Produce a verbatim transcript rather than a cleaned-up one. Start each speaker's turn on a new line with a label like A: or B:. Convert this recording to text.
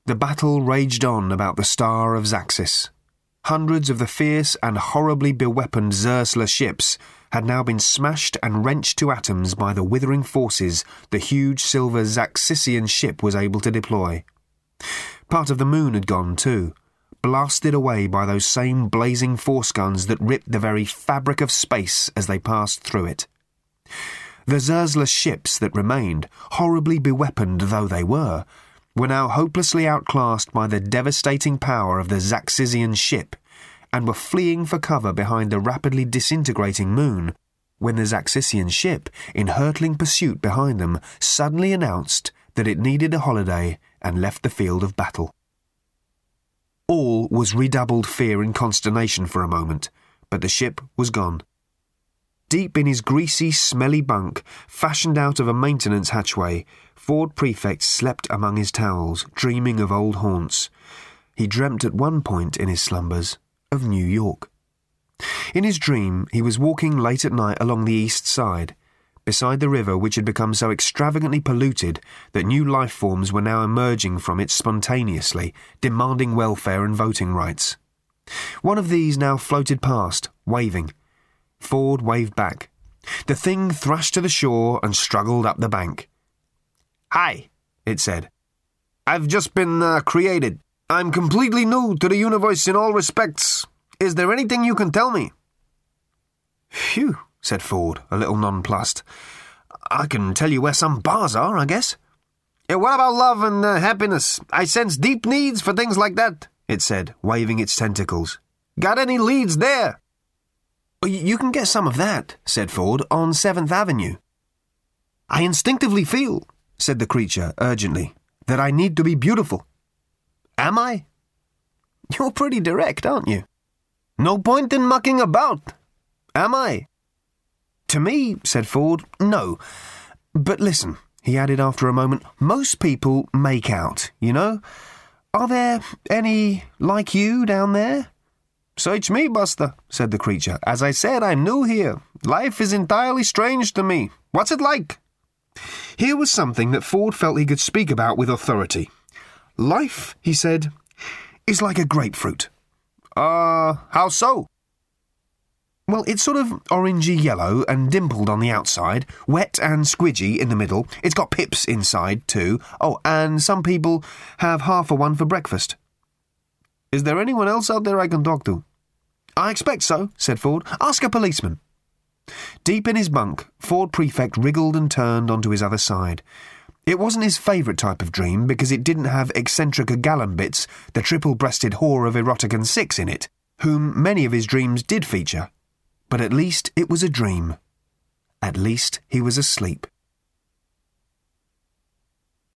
A: The battle raged on about the Star of Zaxis. Hundreds of the fierce and horribly beweaponed Zersla ships had now been smashed and wrenched to atoms by the withering forces the huge silver Zaxisian ship was able to deploy. Part of the moon had gone too, blasted away by those same blazing force guns that ripped the very fabric of space as they passed through it. The Zersla ships that remained, horribly beweaponed though they were, were now hopelessly outclassed by the devastating power of the Zaxisian ship, and were fleeing for cover behind the rapidly disintegrating moon, when the Zaxisian ship, in hurtling pursuit behind them, suddenly announced that it needed a holiday and left the field of battle. All was redoubled fear and consternation for a moment, but the ship was gone. Deep in his greasy, smelly bunk, fashioned out of a maintenance hatchway, Ford Prefect slept among his towels, dreaming of old haunts. He dreamt at one point in his slumbers of New York. In his dream, he was walking late at night along the east side, beside the river which had become so extravagantly polluted that new life forms were now emerging from it spontaneously, demanding welfare and voting rights. One of these now floated past, waving. Ford waved back. The thing thrashed to the shore and struggled up the bank. "Hi," it said. "I've just been uh, created. I'm completely new to the universe in all respects. Is there anything you can tell me?" "Phew," said Ford, a little nonplussed. "I can tell you where some bars are, I guess." "Yeah, what about love and uh, happiness? I sense deep needs for things like that," it said, waving its tentacles. "Got any leads there?" "You can get some of that," said Ford, "on seventh Avenue. "I instinctively feel," said the creature urgently, "that I need to be beautiful." "Am I?" "You're pretty direct, aren't you?" "No point in mucking about. Am I?" "To me," said Ford, "no. But listen," he added after a moment, "most people make out, you know. Are there any like you down there?" "Search me, Buster," said the creature. "As I said, I'm new here. Life is entirely strange to me. What's it like?" Here was something that Ford felt he could speak about with authority. "Life," he said, "is like a grapefruit." Uh, how so?" "Well, it's sort of orangey yellow and dimpled on the outside, wet and squidgy in the middle. It's got pips inside, too. Oh, and some people have half a one for breakfast." "Is there anyone else out there I can talk to?" "I expect so," said Ford. "Ask a policeman." Deep in his bunk, Ford Prefect wriggled and turned onto his other side. It wasn't his favourite type of dream because it didn't have eccentric Gallambits, the triple-breasted whore of Erotican Six, in it, whom many of his dreams did feature. But at least it was a dream. At least he was asleep.